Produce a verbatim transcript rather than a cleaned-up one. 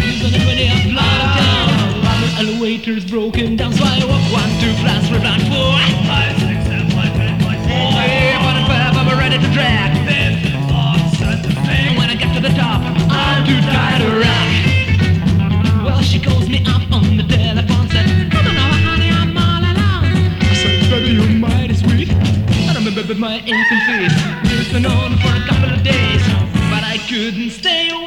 News on the twentieth floor of town. Elevator's broken down, so I walk one, two, class, three, round four. Five, six, seven, eight, nine, ten, five, one, and five, I'm ready to track. And when I get to the top, I'm too tired to rock. Well, she calls me up on the telephone, said, come on now, honey, I'm all alone. I said, baby, you're mighty sweet. I remember my infant feet. We've been on for a couple of days, but I couldn't stay away.